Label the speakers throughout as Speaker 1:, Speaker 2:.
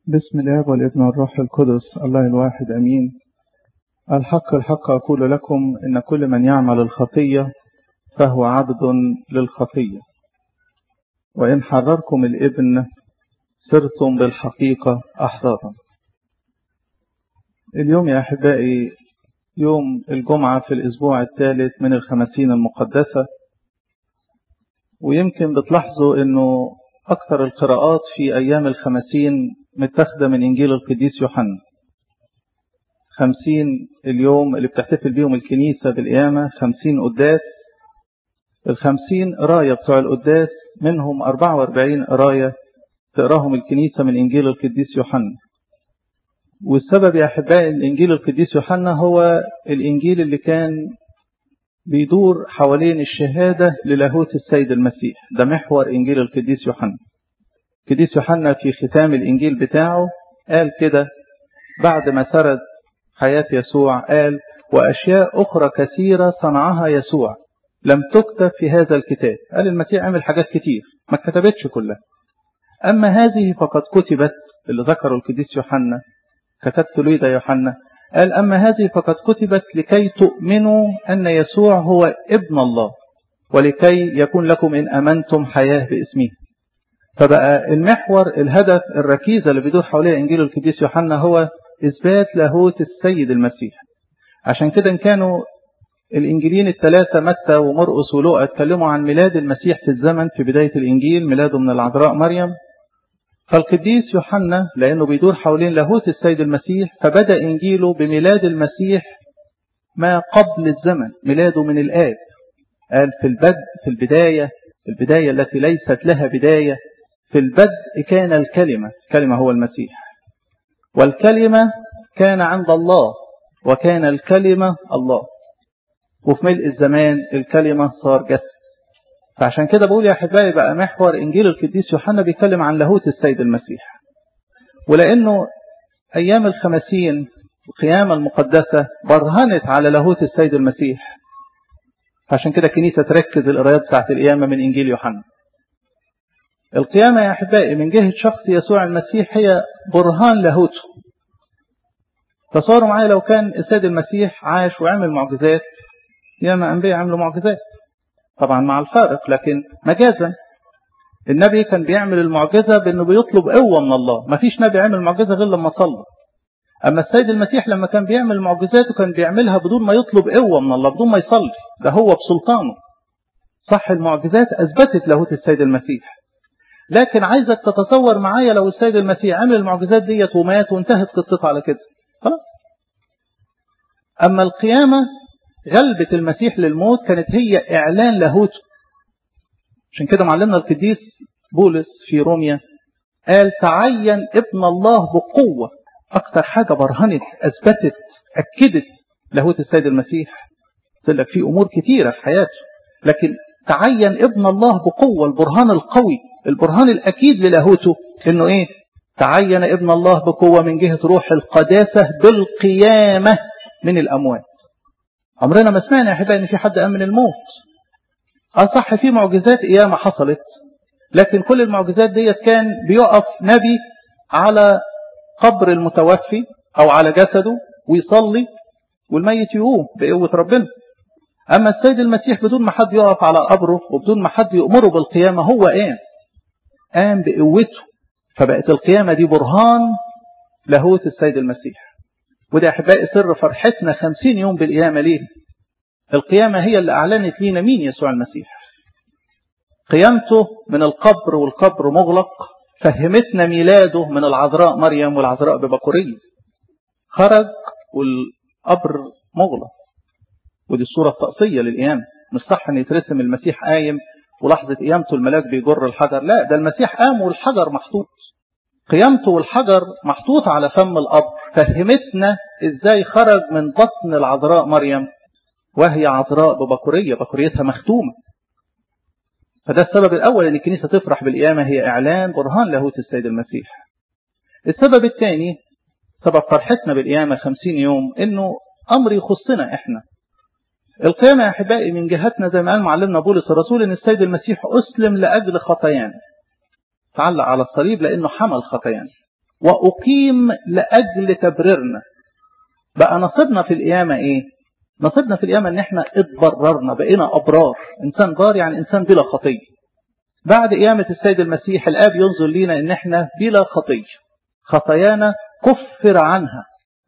Speaker 1: بسم الله والابن والروح القدس الله الواحد أمين. الحق الحق أقول لكم إن كل من يعمل الخطية فهو عبد للخطية، وإن حرركم الابن صرتم بالحقيقة أحرارا. اليوم يا أحبائي يوم الجمعة في الأسبوع الثالث من الخمسين المقدسة، ويمكن بتلاحظوا أنه أكثر القراءات في أيام الخمسين متاخدة من إنجيل القديس يوحنا. 50 اليوم اللي بتحتفل بيهم الكنيسة بالقيامة، 50 قداس. 50 قراية بتوع القداس منهم 44 قراية تقراهم الكنيسة من إنجيل القديس يوحنا. والسبب يا أحبائي إن إنجيل القديس يوحنا هو الإنجيل اللي كان بيدور حوالين الشهادة للاهوت السيد المسيح. ده محور إنجيل القديس يوحنا. القديس يوحنا في ختام الإنجيل بتاعه قال كده بعد ما سرد حياة يسوع، قال: وأشياء أخرى كثيرة صنعها يسوع لم تكتب في هذا الكتاب. قال المسيح عمل حاجات كتير ما كتبتش كلها، أما هذه فقد كتبت. اللي ذكره القديس يوحنا كتبت له ده يوحنا، قال: أما هذه فقد كتبت لكي تؤمنوا أن يسوع هو ابن الله، ولكي يكون لكم إن أمنتم حياة باسمه. فبقى المحور الهدف الركيزة اللي بيدور حواليه إنجيل القديس يوحنا هو إثبات لاهوت السيد المسيح. عشان كده إن كانوا الإنجيلين الثلاثة متى ومرقس ولوقا اتكلموا عن ميلاد المسيح في الزمن في بداية الإنجيل، ميلاده من العذراء مريم، فالقديس يوحنا لأنه بيدور حوالين لاهوت السيد المسيح فبدأ إنجيله بميلاد المسيح ما قبل الزمن، ميلاده من الآب. قال في البداية التي ليست لها بداية، في البدء كان الكلمة، الكلمة هو المسيح، والكلمة كان عند الله، وكان الكلمة الله، وفي ملء الزمان الكلمة صار جسد. فعشان كده بقول يا أحبائي بقى محور إنجيل القديس يوحنا بيتكلم عن لاهوت السيد المسيح. ولأنه أيام الخمسين القيامة المقدسة برهنت على لاهوت السيد المسيح، فعشان كده الكنيسة تركز القرايات بتاعت القيامة من إنجيل يوحنا. القيامة يا أحبائي من جهة شخص يسوع المسيح هي برهان لاهوته. تصوروا معايا لو كان السيد المسيح عاش وعمل معجزات، ياما أنبياء عملوا معجزات طبعا مع الفارق، لكن مجازا النبي كان بيعمل المعجزة بأنه بيطلب قوة من الله. ما فيش نبي عمل معجزة غير لما صلى. أما السيد المسيح لما كان بيعمل معجزاته كان بيعملها بدون ما يطلب قوة من الله، بدون ما يصلي، ده هو بسلطانه. صح المعجزات أثبتت لاهوت السيد المسيح، لكن عايزك تتصور معايا لو السيد المسيح عمل المعجزات ديت ومات وانتهت قصته على كده خلاص. أما القيامة غلبة المسيح للموت كانت هي إعلان لاهوته. عشان كده معلمنا القديس بولس في روميا قال: تعين ابن الله بقوة. أكتر حاجة برهنت أثبتت أكدت لاهوت السيد المسيح. قلت لك في أمور كتيرة في حياته، لكن تعين ابن الله بقوة، البرهان القوي، البرهان الأكيد للاهوته إنه إيه؟ تعين ابن الله بقوة من جهة روح القداسة بالقيامة من الأموات. عمرنا ما سمعنا يا أحبائي إن في حد قام من الموت. صح في معجزات قيامة حصلت، لكن كل المعجزات ديت كان بيقف نبي على قبر المتوفي أو على جسده ويصلي والميت يقوم بقوة ربنا. أما السيد المسيح بدون ما حد يقف على قبره وبدون ما حد يأمره بالقيامة هو قام بقوته. فبقت القيامة دي برهان لاهوت السيد المسيح. وده أحبائي سر فرحتنا 50 يوم بالقيامة. ليه؟ القيامة هي اللي أعلنت لينا مين يسوع المسيح. قيامته من القبر والقبر مغلق فهمتنا ميلاده من العذراء مريم والعذراء ببكورية. خرج والقبر مغلق، ودي الصورة الطقسية للقيامة. مش صح أن يترسم المسيح قايم ولحظة قيامته الملاك بيجر الحجر، لا، ده المسيح قام والحجر محطوط. قيامته والحجر محطوط على فم القبر فهمتنا إزاي خرج من بطن العذراء مريم وهي عذراء ببكورية، بكوريتها مختومة. فده السبب الأول أن الكنيسة تفرح بالقيامة، هي إعلان برهان لاهوت السيد المسيح. السبب الثاني سبب فرحتنا بالقيامة 50 يوم إنه أمر يخصنا إحنا. القيامة يا أحبائي من جهتنا زي ما قال معلمنا بولس الرسول إن السيد المسيح أسلم لأجل خطايانا، تعلق على الصليب لأنه حمل خطايانا. وأقيم لأجل تبريرنا. بقى نصيبنا في القيامة إيه؟ نصيبنا في القيامة إن إحنا اتبررنا، بقينا أبرار. إنسان بار يعني إنسان بلا خطية. بعد قيامة السيد المسيح الآب ينظر لينا إن إحنا بلا خطية، خطايانا كفر عنها.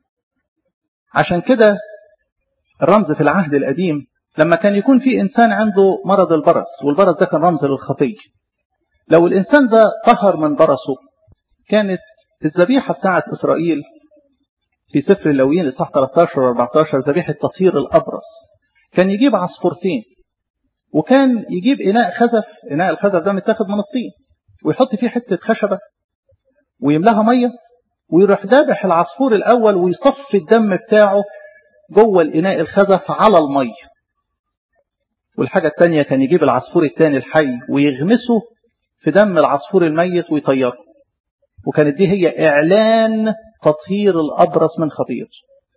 Speaker 1: عشان كده الرمز في العهد القديم لما كان يكون في إنسان عنده مرض البرص، والبرص ده كان رمز للخطية، لو الإنسان ده طهر من برصه كانت الذبيحة بتاعت إسرائيل في سفر اللاويين إصحاح 13 و14 ذبيحة تطهير الأبرص، كان يجيب عصفورتين وكان يجيب إناء خزف. إناء الخزف ده متاخد من الطين، ويحط فيه حتة خشبة ويملاها مية، ويروح ذابح العصفور الأول ويصفي الدم بتاعه جوه الإناء الخزف على المية. والحاجة الثانية كان يجيب العصفور الثاني الحي ويغمسه في دم العصفور الميت ويطيره. وكانت دي هي إعلان تطهير الأبرص من خطيئته.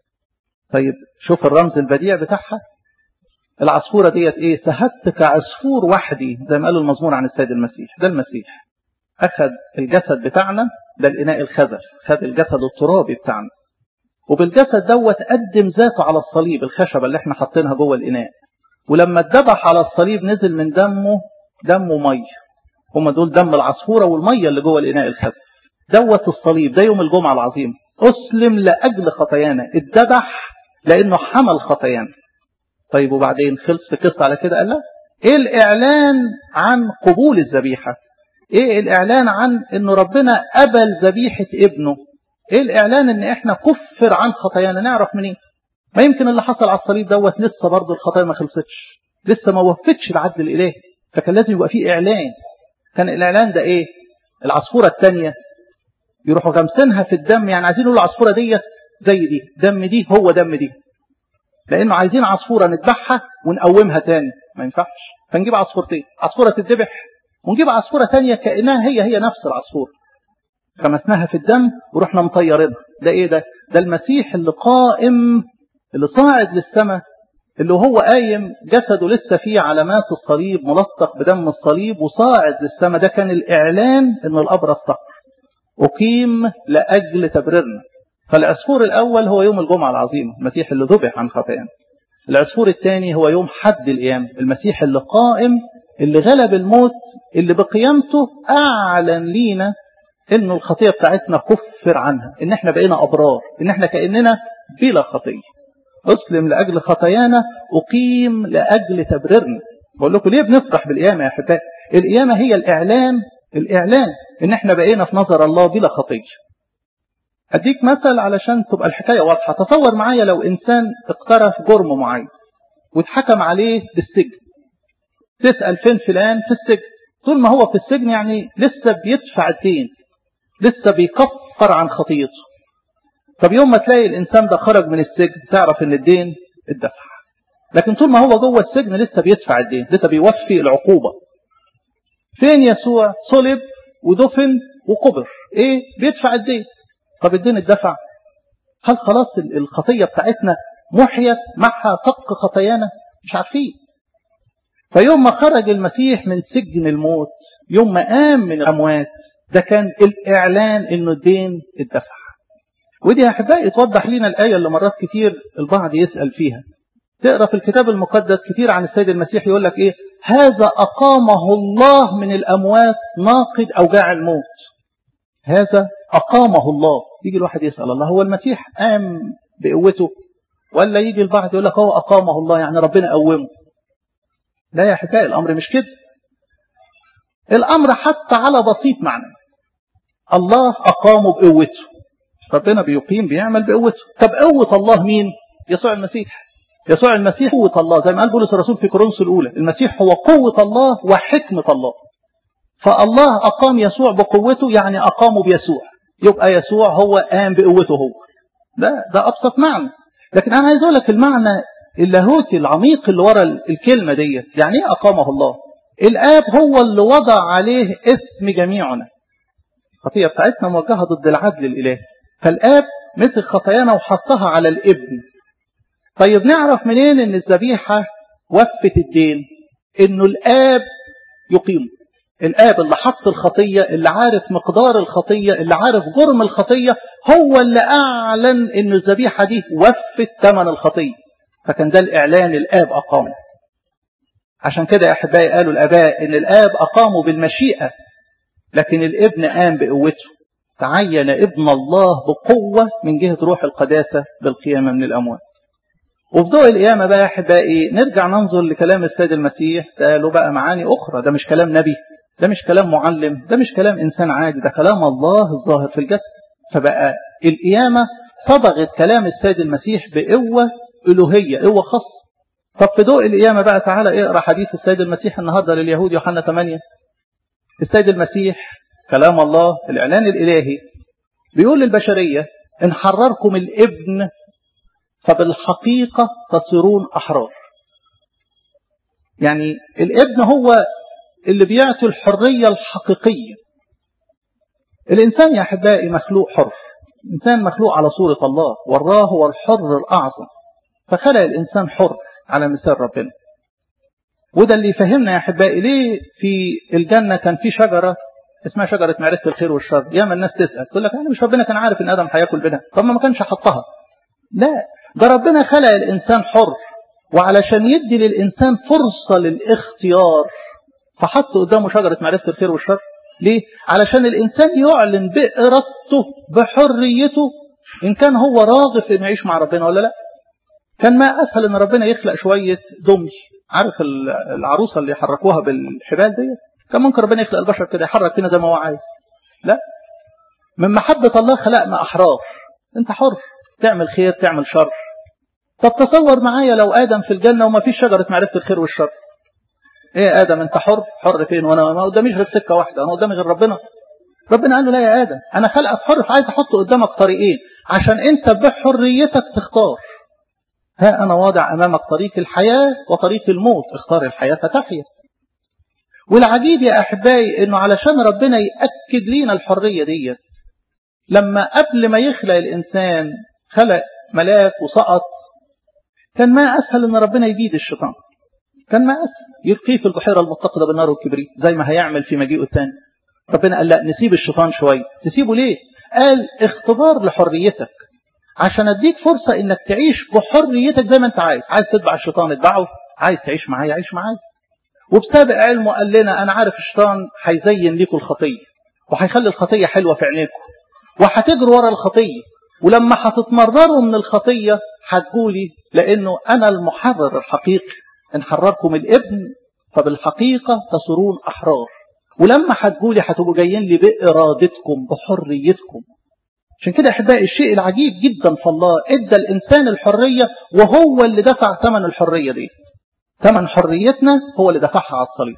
Speaker 1: طيب شوف الرمز البديع بتاعها، العصفورة ديت إيه؟ سهدت كعصفور وحدي زي ما قالوا المزمور عن السيد المسيح. ده المسيح أخذ الجسد بتاعنا، ده الإناء الخزف، خد الجسد الترابي بتاعنا، وبالجسد دوت قدم ذاته على الصليب، الخشبة اللي احنا حاطينها جوه الإناء. ولما اتذبح على الصليب نزل من دمه مية. هما دول دم العصفورة والمية اللي جوه الإناء الخزف دوت الصليب. ده يوم الجمعة العظيم، أسلم لأجل خطايانا، اتذبح لأنه حمل خطايانا. طيب وبعدين خلص قصة على كده؟ قال لا، ايه الإعلان عن قبول الذبيحة؟ ايه الإعلان عن انه ربنا قبل ذبيحة ابنه؟ ايه الإعلان ان احنا كفر عن خطايانا؟ نعرف منين؟ ما يمكن اللي حصل على الصليب دوت لسه برضه الخطايا ما خلصتش، لسه ما وفتش العدل الإلهي، فكان لازم يبقى فيه إعلان. كان الإعلان ده ايه؟ العصفورة الثانية يروحوا غمسينها في الدم، يعني عايزين نقول العصفورة ديت زي دي، دم دي هو دم دي، لأنه عايزين عصفورة نذبحها ونقومها تاني، ما ينفعش. فنجيب عصفورتين، عصفورة تذبح ونجيب عصفورة تانية كأنها هي نفس العصفورة، خمسناها في الدم ورحنا مطيرينها. ده ايه ده؟ ده المسيح اللي قائم، اللي صاعد للسماء، اللي هو قايم جسده لسه فيه علامات الصليب، ملطخ بدم الصليب وصاعد للسماء. ده كان الإعلان ان الأبرص طهر، أقيم لأجل تبريرنا. فالعصفور الأول هو يوم الجمعة العظيمة، المسيح اللي ذبح عن خطايانا. العصفور الثاني هو يوم حد القيامة، المسيح اللي قائم، اللي غلب الموت، اللي بقيامته أعلن لينا إنه الخطية بتاعتنا كفر عنها، إن إحنا بقينا أبرار، إن إحنا كأننا بلا خطية. أسلم لأجل خطايانا، أقيم لأجل تبريرنا. بقول لكم ليه بنفرح بالقيامة يا أحبائي؟ القيامة هي الإعلان إن إحنا بقينا في نظر الله بلا خطية. أديك مثل علشان تبقى الحكاية واضحة. تصور معايا لو إنسان اقترف جرم معين واتحكم عليه بالسجن، تسأل فين فلان؟ في السجن. طول ما هو في السجن يعني لسه بيدفع الدين، لسه بيكفر عن خطيته. طب يوم ما تلاقي الإنسان ده خرج من السجن تعرف إن الدين اتدفع. لكن طول ما هو جوه السجن لسه بيدفع الدين، لسه بيوفي العقوبة. فين يسوع؟ صلب ودفن وقبر، ايه؟ بيدفع الدين. طب الدين اتدفع، هل خلاص الخطية بتاعتنا محيت معها طق خطايانا؟ مش عارفين. فيوم ما خرج المسيح من سجن الموت، يوم ما قام من الأموات، ده كان الإعلان إنه الدين اتدفع. ودي يا أحبائي توضح لنا الآية اللي مرات كتير البعض يسأل فيها. تقرأ في الكتاب المقدس كتير عن السيد المسيح يقول لك إيه؟ هذا أقامه الله من الأموات ناقض أوجاع الموت. هذا أقامه الله. يجي الواحد يسأل الله، هو المسيح قام بقوته؟ ولا يجي البعض يقول لك هو أقامه الله يعني ربنا قومه؟ لا يا أحبائي، الأمر مش كده. الأمر حتى على بسيط معنى، الله أقامه بقوته، ربنا بيقيم بيعمل بقوته. طب قوة الله مين؟ يسوع المسيح. يسوع المسيح قوة الله، زي ما قال بولس الرسول في كورنثوس الأولى، المسيح هو قوة الله وحكمة الله. فالله أقام يسوع بقوته، يعني أقامه بيسوع، يبقى يسوع هو قام بقوته هو. ده أبسط معنى. لكن أنا عايز أقول لك المعنى اللاهوتي العميق اللي ورا الكلمة دي. يعني إيه أقامه الله؟ الآب هو اللي وضع عليه اسم جميعنا. الخطية بتاعتنا موجهة ضد العدل الإلهي، فالآب مسك خطايانا وحطها على الابن. طيب نعرف منين إن الذبيحة وفت الدين؟ إنه الآب يقيم. الآب اللي حط الخطية، اللي عارف مقدار الخطية، اللي عارف جرم الخطية، هو اللي أعلن إن الذبيحة دي وفت ثمن الخطية. فكان ده الإعلان الآب أقامه. عشان كده يا أحبائي قالوا الآباء إن الآب أقامه بالمشيئة، لكن الابن قام بقوته. تعين ابن الله بقوة من جهة روح القداسة بالقيامة من الأموات. وفي ضوء القيامة بقى يا أحبائي نرجع ننظر لكلام السيد المسيح، ده له بقى معاني أخرى. ده مش كلام نبي، ده مش كلام معلم، ده مش كلام إنسان عادي، ده كلام الله الظاهر في الجسد. فبقى القيامة صبغت كلام السيد المسيح بقوة إلهية، قوة خاصة. طب في ضوء القيامة بقى تعالى اقرأ حديث السيد المسيح النهاردة لليهود يوحنا 8. السيد المسيح كلام الله الإعلان الإلهي بيقول للبشرية إن حرركم الابن فبالحقيقة تصيرون أحرار. يعني الابن هو اللي بيعطي الحرية الحقيقية. الإنسان يا أحبائي مخلوق حر، الإنسان مخلوق على صورة الله، والله هو الحر الأعظم، فخلق الإنسان حر على مثال ربنا. وده اللي يفهمنا يا أحبائي ليه في الجنة كان في شجرة اسمها شجرة معرفة الخير والشر. ياما الناس تسأل تقول لك يعني مش ربنا كان عارف إن آدم هياكل منها؟ طب ما كانش حطها. لا، ده ربنا خلق الإنسان حر، وعلشان يدي للإنسان فرصة للاختيار فحط قدامه شجرة معرفة الخير والشر. ليه؟ علشان الإنسان يعلن بإرادته بحريته إن كان هو راغب في إنه يعيش مع ربنا ولا لا. كان ما أسهل إن ربنا يخلق شوية دمي، عارف العروسة اللي يحركوها بالحبال دي، كان ممكن ربنا يخلق البشر كده يحرك فينا زي ما هو عايز. لا، من محبة الله خلقنا أحرار، أنت حر تعمل خير تعمل شر. طب تصور معايا لو آدم في الجنة وما فيش شجرة معرفة الخير والشر. ايه آدم انت حر؟ حر فين؟ وانا ما قداميش غير سكة واحدة، انا قدامي غير ربنا. ربنا قال له لا يا آدم، انا خلقك حر، فعايز احط قدامك طريقين عشان انت بحريتك تختار. ها انا واضع امامك طريق الحياة وطريق الموت، اختار الحياة فتحيا. والعجيب يا احبائي انه علشان ربنا يأكد لينا الحرية دي، لما قبل ما يخلق الانسان خلق ملاك وسقط، كان ما اسهل ان ربنا يجيد الشيطان، كان ما اسهل يلقيه في البحيرة المتقدة بالنار والكبريت زي ما هيعمل في مجيئه الثاني. ربنا قال لا، نسيب الشيطان شوية. تسيبه ليه؟ قال اختبار لحريتك، عشان اديك فرصة انك تعيش بحريتك زي ما انت عايز. عايز تتبع الشيطان اتبعه، عايز تعيش معايا عيش معايا. وبسابق علمه قال لنا انا عارف الشيطان هيزين ليكم الخطية وهيخلي الخطية حلوة في عينيكم وهتجروا ورا الخطية، ولما هتتمرروا من الخطية هتقولي لانه انا المحرر الحقيقي. ان حرركم الابن فبالحقيقة تصيرون احرار. ولما هتقولي هتبقوا جايين لي بإرادتكم بحريتكم. عشان كده احبائي الشيء العجيب جدا في الله ادى الانسان الحرية، وهو اللي دفع ثمن الحرية دي. ثمن حريتنا هو اللي دفعها على الصليب،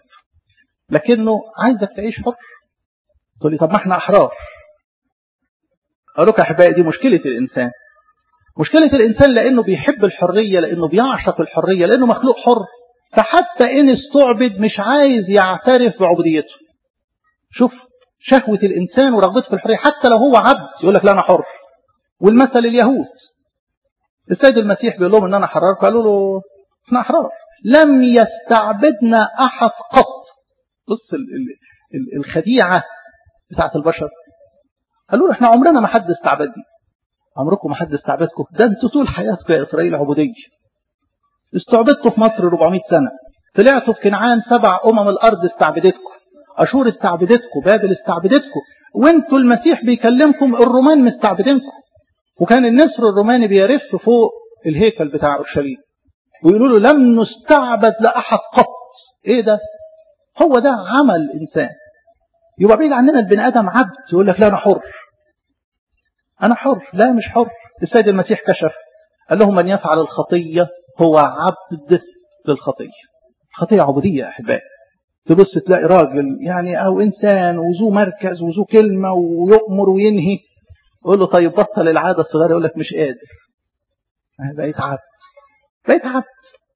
Speaker 1: لكنه عايزك تعيش حر. تقول لي طب ما احنا احرار. اقول لك يا احبائي دي مشكلة الانسان. مشكلة الانسان لانه بيحب الحرية، لانه بيعشق الحرية، لانه مخلوق حر، فحتى ان استعبد مش عايز يعترف بعبوديته. شوف شهوة الإنسان ورغبته في الحرية، حتى لو هو عبد يقول لك لا أنا حر. والمثل اليهود، السيد المسيح بيقول لهم إن أنا حرار، قالوا له إحنا أحرار، لم يستعبدنا أحد قط. بص الخديعة بتاعت البشر. قالوا له إحنا عمرنا ما حد استعبدنا. عمركم ما حد استعبدكم؟ ده أنتوا طول حياتكم يا إسرائيل عبودية. استعبدتوا في مصر 400 سنة، طلعتوا في كنعان 7 الأرض استعبدتكم، أشور استعبدتكم، بابل استعبدتكم، وانتوا المسيح بيكلمكم الرومان مستعبدينكم. وكان النسر الروماني بيرف فوق الهيكل بتاع أورشليم ويقولوا له لم نستعبد لأحد قط. ايه ده؟ هو ده عمل إنسان. يبقى بعيد عننا البني آدم عبد يقول لك لا أنا حر، أنا حر. لا مش حر. السيد المسيح كشف قال لهم من يفعل الخطية هو عبد للخطية. الخطية عبودية يا أحبائي. تبص تلاقي راجل يعني أو إنسان وذو مركز وذو كلمة ويؤمر وينهي، يقول له طيب بطل العادة الصغيرة، يقول لك مش قادر، بقيت عبد، بقيت عبد.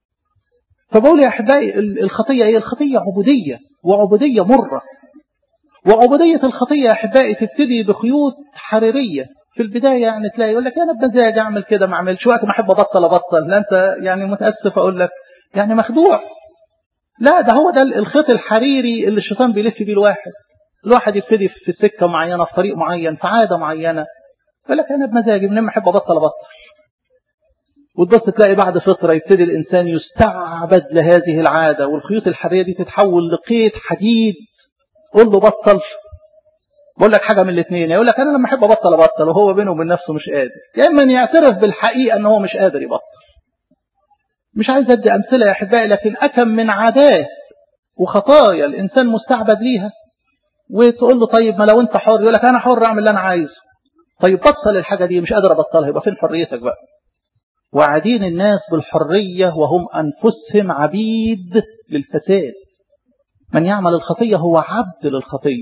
Speaker 1: فبقول يا أحبائي الخطية إيه؟ الخطية عبودية، وعبودية مرة. وعبودية الخطية يا أحبائي تبتدي بخيوط حريرية. في البداية يعني تلاقي يقول لك أنا بمزاج أعمل كده ما أعملش، وقت ما أحب أبطل. لا أنت يعني متأسف أقول لك يعني مخدوع. لا، ده هو ده الخيط الحريري اللي الشيطان بيلف بيه الواحد يبتدي في سكة معينة، في طريق معين، في عادة معينة، يقول لك أنا بمزاجي من ما أحب أبطل. وتبص تلاقي بعد فترة يبتدي الإنسان يستعبد لهذه العادة، والخيوط الحريرية دي تتحول لقيد حديد. قول له بطل، بقول لك حاجة من الاثنين، يقول لك أنا لما أحب أبطل، وهو بينه وبين نفسه مش قادر، يا إما يعترف بالحقيقة أنه هو مش قادر يبطل. مش عايز أدي أمثلة يا أحبائي، لكن أكم من عادات وخطايا الإنسان مستعبد ليها، وتقول له طيب ما لو أنت حر، يقول لك أنا حر أعمل اللي أنا عايزه. طيب بطل الحاجة دي، مش قادر أبطلها، يبقى فين حريتك بقى؟ وعدين الناس بالحرية وهم أنفسهم عبيد للفساد. من يعمل الخطية هو عبد للخطية.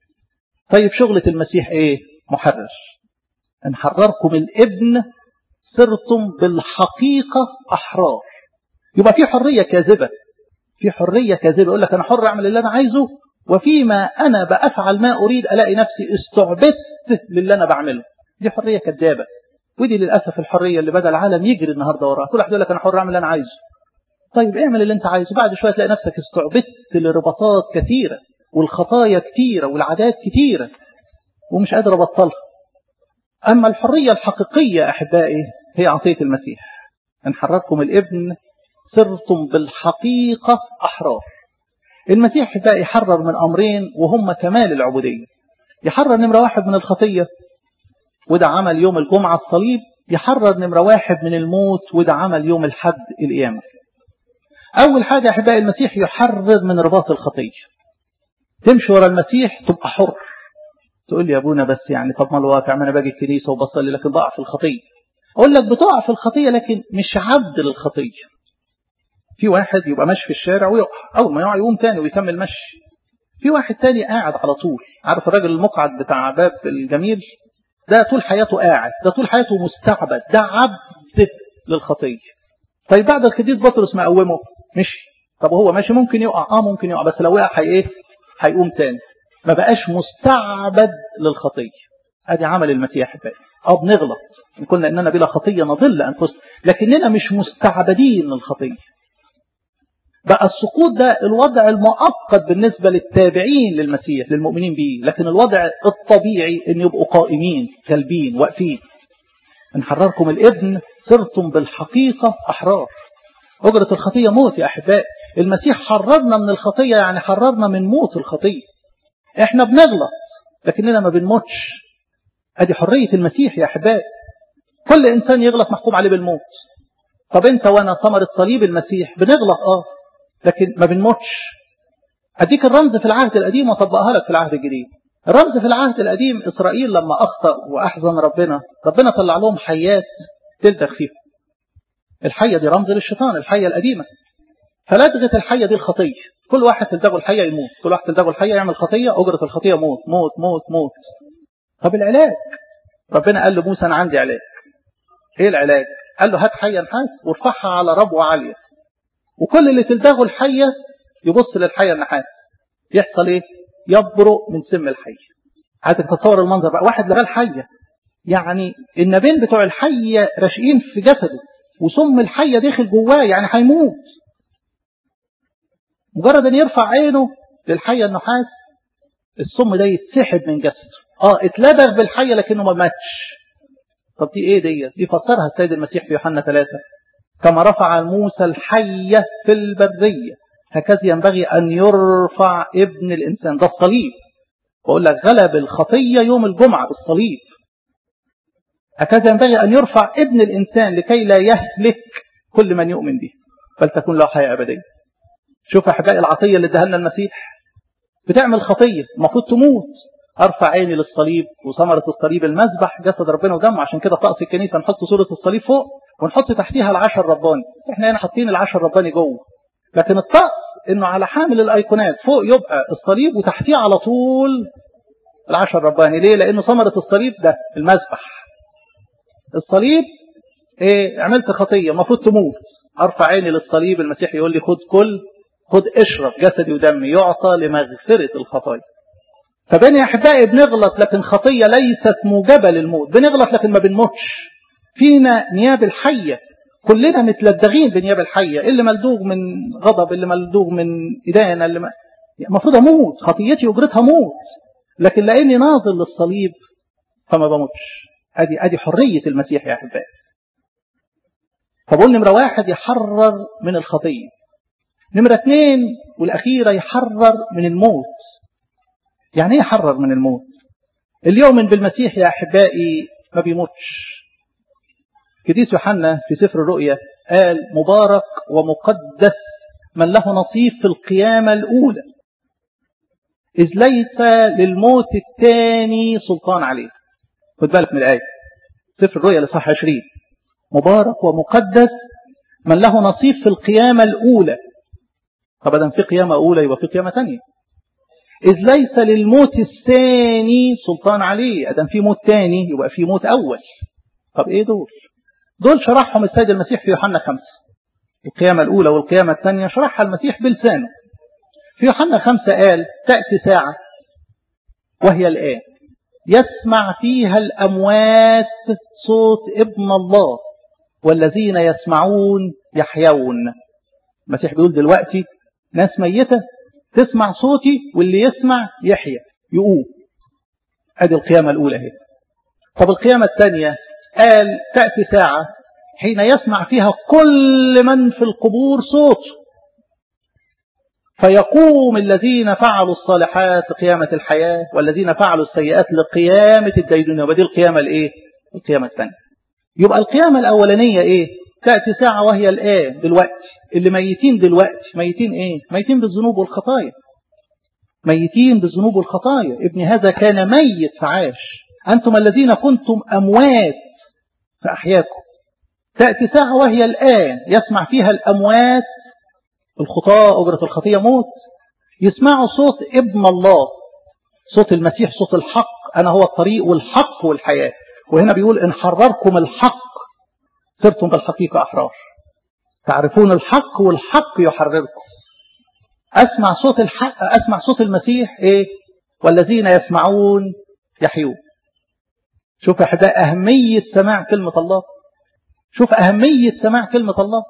Speaker 1: طيب شغلة المسيح إيه؟ محرر. إن حرركم الابن صرتم بالحقيقة أحرار. يبقى في حرية كاذبة، في حرية كاذبة، يقول لك أنا حر أعمل اللي أنا عايزه، وفيما أنا بأفعل ما أريد ألاقي نفسي استعبدت للي أنا بعمله. دي حرية كذابة، ودي للأسف الحرية اللي بدأ العالم يجري النهاردة وراها. كل واحد يقول لك أنا حر أعمل اللي أنا عايزه. طيب اعمل اللي أنت عايزه، بعد شوية تلاقي نفسك استعبدت لرباطات كثيرة والخطايا كثيرة والعادات كثيرة ومش قادر أبطلها. أما الحرية الحقيقية أحبائي هي عطية المسيح. إن حرركم الابن صرتم بالحقيقة أحرار. المسيح أحبائي يحرر من أمرين وهم كمال العبودية. يحرر نمرة واحد من الخطية، وده عمل يوم الجمعة الصليب. يحرر نمرة واحد من الموت، وده عمل يوم الحد القيامة. أول حاجة أحبائي المسيح يحرر من رباط الخطية. تمشي ورا المسيح تبقى حر. تقول لي يا أبونا بس يعني طب ما الواقع، ما أنا باجي الكنيسة وبصلي لكن ضاع في الخطية. أقول لك بتقع في الخطية لكن مش عبد للخطية. في واحد يبقى ماشي في الشارع ويقع، أول ما يقع يقوم تاني ويكمل مشي. في واحد تاني قاعد على طول. عارف الراجل المقعد بتاع باب الجميل ده طول حياته قاعد، ده طول حياته مستعبد، ده عبد للخطية. طيب بعد القديس بطرس ما قومه مشي. طب هو ماشي ممكن يقع، ممكن يقع، بس لو وقع هيقوم تاني، ما بقاش مستعبد للخطية. ادي عمل المسيح بقى. بنغلط، قلنا اننا بلا خطية نضل انفسنا، لكننا مش مستعبدين للخطية. بقى السقوط ده الوضع المؤقت بالنسبة للتابعين للمسيح للمؤمنين به، لكن الوضع الطبيعي ان يبقوا قائمين كالبين واقفين. ان حرركم الابن صرتم بالحقيقة احرار. أجرة الخطية موت يا أحباء. المسيح حررنا من الخطية، يعني حررنا من موت الخطية. احنا بنغلط لكننا ما بنموتش. ادي حرية المسيح يا أحباء. كل إنسان يغلط محكوم عليه بالموت. طب انت وانا ثمرة صليب المسيح بنغلط لكن ما بنموتش. اديك الرمز في العهد القديم وطبقها لك في العهد الجديد. الرمز في العهد القديم إسرائيل لما أخطأ وأحزن ربنا طلع لهم حيات تلدغ فيهم. الحية دي رمز للشيطان، الحية القديمة. فلدغت الحية دي الخطية. كل واحد تلدغه الحية يموت، كل واحد تلدغه الحية يعمل خطية، أجرة الخطية موت موت موت موت. طب العلاج؟ ربنا قال لموسى أنا عندي علاج. إيه العلاج؟ قال له هات حية نحاس وارفعها على ربوة عالية، وكل اللي تلدغه الحية يبص للحية النحاس، يحصل إيه؟ يبرق من سم الحية. عايزك تتصور المنظر بقى، واحد لغى الحية، يعني النبين بتوع الحية راشقين في جسده وسم الحية داخل جواه، يعني هيموت. مجرد ان يرفع عينه للحية النحاس السم ده يتسحب من جسده. اتلدغ بالحية لكنه ما ماتش. طب دي ايه دي فسرها السيد المسيح في يوحنا 3: كما رفع موسى الحية في البرية هكذا ينبغي ان يرفع ابن الانسان. ده الصليب. بقول لك غلب الخطية يوم الجمعة بالصليب. هكذا ينبغي أن يرفع ابن الإنسان لكي لا يهلك كل من يؤمن به بل تكون له حياة أبدية. شوف أحبائي العطية اللي اداها لنا المسيح. بتعمل خطية المفروض تموت، أرفع عيني للصليب، وثمرة الصليب المذبح جسد ربنا ودمه. عشان كده طقس الكنيسة نحط صورة الصليب فوق ونحط تحتيها العشر رباني. احنا هنا حاطين العشر رباني جوه، لكن الطقس انه على حامل الايقونات فوق يبقى الصليب وتحتيه على طول العشر رباني. ليه؟ لانه ثمرة الصليب ده المذبح. الصليب عملت خطية المفروض تموت، ارفع عيني للصليب. المسيح يقول لي خد اشرب جسدي ودمي يعطى لمغفرة الخطايا. فبين يا احبائي بنغلط لكن خطية ليست موجبة للموت. بنغلط لكن ما بنموتش. فينا نياب الحية كلنا متلدغين بنياب الحية، اللي ملدوغ من غضب، اللي ملدوغ من إدانة، اللي المفروض أموت، خطيتي أجرتها موت، لكن لأني ناظر للصليب فما بموتش. أدي حرية المسيح يا أحبائي. فبقول نمرة 1 يحرر من الخطية، نمرة 2 والأخيرة يحرر من الموت. يعني ايه يحرر من الموت؟ اليوم بالمسيح يا أحبائي ما بيموتش. قديس يوحنا في سفر الرؤيا قال مبارك ومقدس من له نصيب في القيامة الأولى، إذ ليس للموت الثاني سلطان عليه. خد بالك من الآية، سفر الرؤيا لصح 20. مبارك ومقدس من له نصيب في القيامة الأولى. طب إذا في قيامة أولى يبقى في قيامة ثانية. إذ ليس للموت الثاني سلطان عليه، إذا في موت ثاني يبقى في موت أول. طب إيه دول؟ دول شرحهم السيد المسيح في يوحنا 5. القيامة الأولى والقيامة الثانية شرحها المسيح بلسانه. في يوحنا 5 قال تأتي ساعة وهي الآن يسمع فيها الأموات صوت ابن الله والذين يسمعون يحيون. المسيح بيقول دلوقتي ناس ميتة تسمع صوتي، واللي يسمع يحيى يقوم. ادي القيامة الأولى هي. طب القيامة الثانية قال تأتي ساعة حين يسمع فيها كل من في القبور صوته، فيقوم الذين فعلوا الصالحات لقيامة الحياة والذين فعلوا السيئات لقيامة الدينونة. ودي القيامة الايه؟ القيامة الثانية. يبقى القيامة الأولانية ايه؟ تأتي ساعة وهي الآن دلوقتي. اللي ميتين دلوقتي ميتين ايه؟ ميتين بالذنوب والخطايا. ميتين بالذنوب والخطايا. ابن هذا كان ميت فعاش، أنتم الذين كنتم أموات فأحياكم. تأتي ساعة وهي الآن يسمع فيها الأموات الخطاة أجرة الخطية موت، يسمعوا صوت ابن الله، صوت المسيح، صوت الحق. أنا هو الطريق والحق والحياة. وهنا بيقول إن حرركم الحق صرتم بالحقيقة أحرار. تعرفون الحق والحق يحرركم. أسمع صوت الحق، أسمع صوت المسيح إيه؟ والذين يسمعون يحيون. شوف يا أحباء أهمية سماع كلمة الله. شوف أهمية سماع كلمة الله.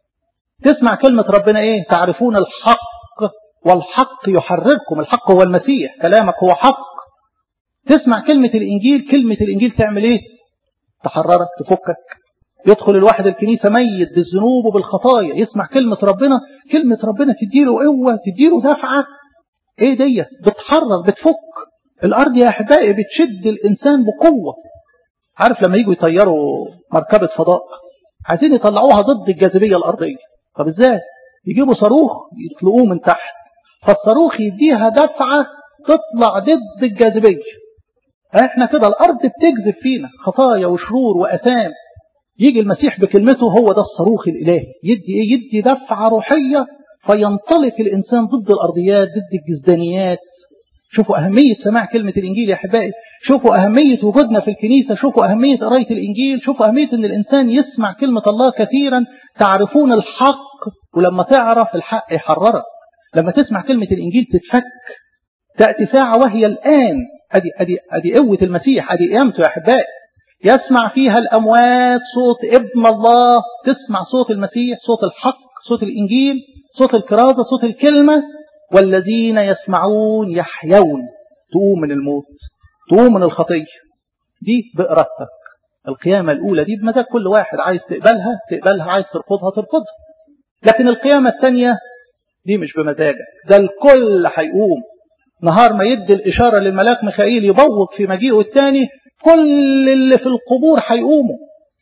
Speaker 1: تسمع كلمة ربنا إيه؟ تعرفون الحق والحق يحرركم. الحق هو المسيح، كلامك هو حق. تسمع كلمة الإنجيل، كلمة الإنجيل تعمل إيه؟ تحررك، تفكك. يدخل الواحد الكنيسة ميت بالذنوب وبالخطايا، يسمع كلمة ربنا، كلمة ربنا تديله قوة، تديله دفعة. إيه دي؟ بتحرر، بتفك. الأرض يا أحبائي بتشد الإنسان بقوة. عارف لما يجوا يطيروا مركبة فضاء عايزين يطلعوها ضد الجاذبية الأرضية، طب إزاي؟ يجيبوا صاروخ يطلقوه من تحت، فالصاروخ يديها دفعة تطلع ضد الجاذبية. احنا كده الأرض بتجذب فينا خطايا وشرور وأثام. يجي المسيح بكلمته، هو ده الصاروخ الإلهي، يدي دفعة روحية فينطلق الإنسان ضد الأرضيات، ضد الجزدانيات. شوفوا أهمية سماع كلمة الإنجيل يا أحبائي. شوفوا أهمية وجودنا في الكنيسة. شوفوا أهمية قراية الإنجيل. شوفوا أهمية أن الإنسان يسمع كلمة الله كثيرا. تعرفون الحق، ولما تعرف الحق يحررك. لما تسمع كلمة الإنجيل تتفك. تأتي ساعة وهي الآن. أدي قوة المسيح، أدي قيامته يا أحبائي. يسمع فيها الأموات صوت ابن الله. تسمع صوت المسيح، صوت الحق، صوت الإنجيل، صوت الكرازة، صوت الكلمة. والذين يسمعون يحيون. تقوم من الموت، تقوم من الخطية. دي بإرادتك. القيامة الأولى دي بمزاج كل واحد، عايز تقبلها، عايز ترفضها. لكن القيامة الثانية دي مش بمزاجك، ده الكل هيقوم. نهار ما يدي الإشارة للملاك ميخائيل يبوق في مجيئه الثاني، كل اللي في القبور هيقوموا.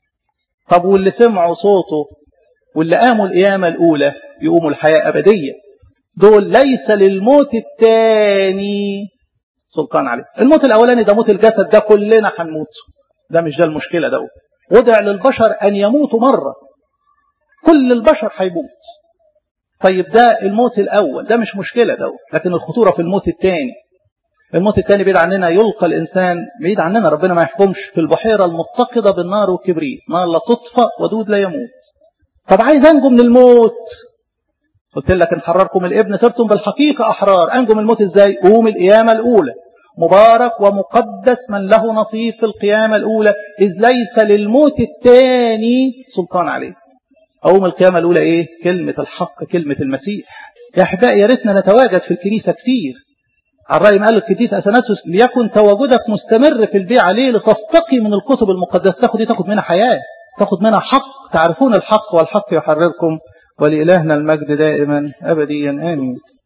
Speaker 1: طب واللي سمعوا صوته واللي قاموا القيامة الأولى يقوموا الحياة أبدية. دول ليس للموت الثاني سلطان عليه. الموت الأولاني ده موت الجسد، ده كلنا هنموت، ده مش ده المشكلة. ده وضع للبشر أن يموتوا مرة، كل البشر هيموت. طيب ده الموت الأول، ده مش مشكلة ده. لكن الخطورة في الموت الثاني. الموت الثاني بعيد عننا، يلقى الإنسان بعيد عننا، ربنا ما يحكمش، في البحيرة المتقدة بالنار والكبريت، نار لا تطفأ ودود لا يموت. طب عايز أنجو من الموت، قلت لك إن حرركم الابن صرتم بالحقيقة أحرار. أنجو من الموت إزاي؟ قوم القيامة الأولى. مبارك ومقدس من له نصيب في القيامة الأولى، إذ ليس للموت الثاني سلطان عليه. أقوم القيامة الأولى إيه؟ كلمة الحق، كلمة المسيح. يا أحبائي يا ريتنا نتواجد في الكنيسة كتير. على الرأي ما قال القديس أثناسيوس ليكن تواجدك مستمر في البيع عليه لتستقي من الكتب المقدسة. تاخد منها حياة، تاخد منها حق، تعرفون الحق والحق يحرركم. ولإلهنا المجد دائما أبديا آمين.